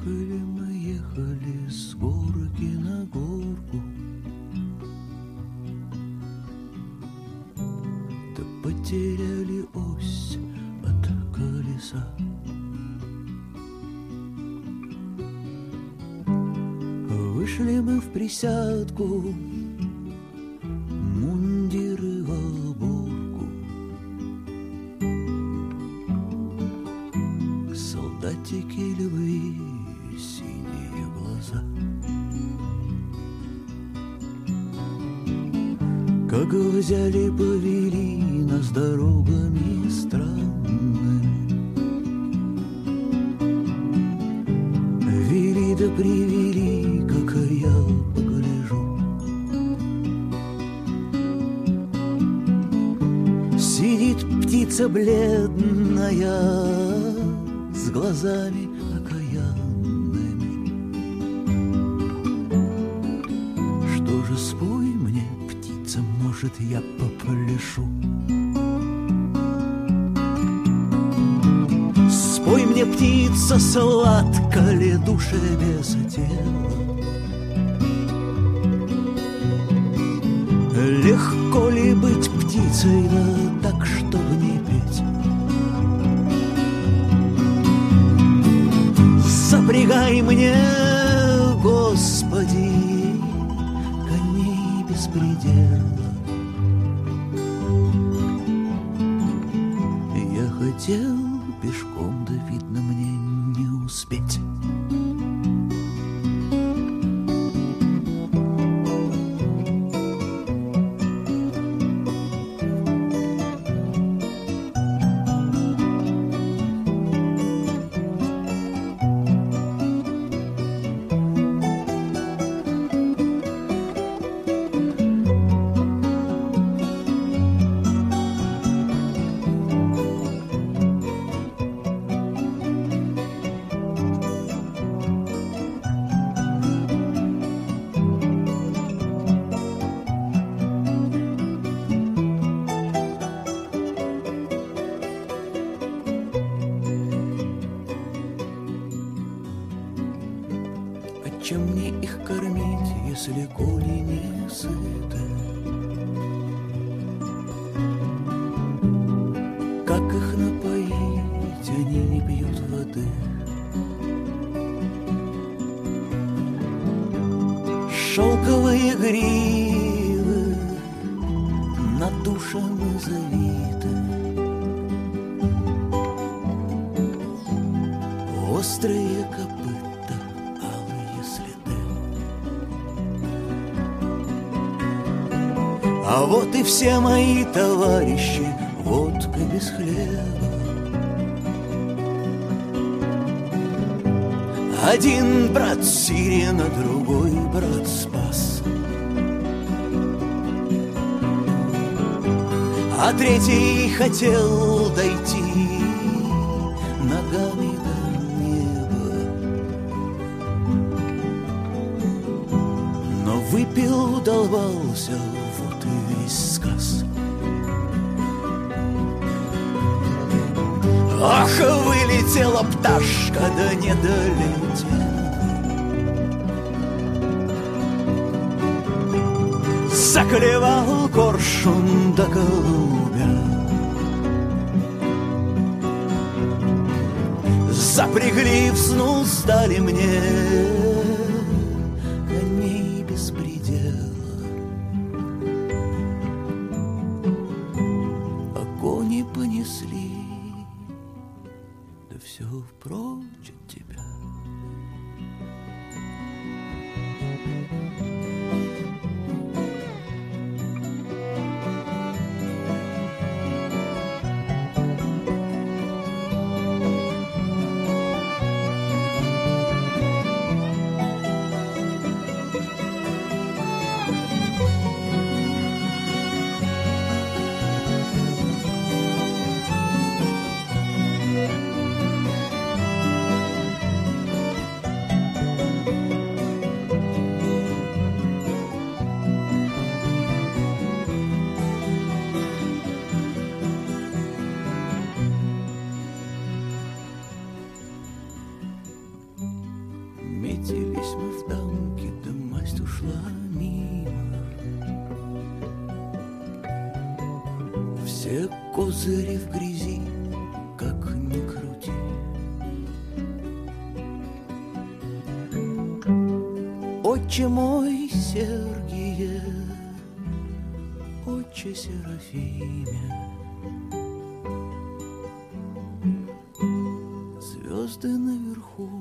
ехали с горки на горку, да потеряли ось от колеса. Вышли мы в присядку, мундиры в оборку, солдатики любви, синие глаза. Как взяли, повели нас дорогами странными, вели да привели, как я погляжу. Сидит птица бледная с глазами окаянными. Что же, спой мне, птица, может, я попляшу. Спой мне, птица, сладко ли душе без тела? Легко ли быть птицей, да так, чтобы не петь? Запрягай мне, Господи, коней без предела. Я хотел пешком, да видно мне не успеть. Чем мне их кормить, если коли не сыты? Как их напоить, они не пьют воды. Шелковые гривы над душами завиты, острые копыта, алые следы. А вот и все мои товарищи, водка без хлеба. Один брат Сирина, другой брат Спас, а третий хотел дойти ногами до неба, но выпил, долбался, вот и весь сказ. Ах, вылетела пташка, да не долетела. Заклевал коршун да голубя. Запрягли, взнуздали мне коней без предела. А кони понесли, да все прочь от тебя. Все козыри в грязи, как ни крути. Отче мой, Сергие, Отче Серафиме, звезды наверху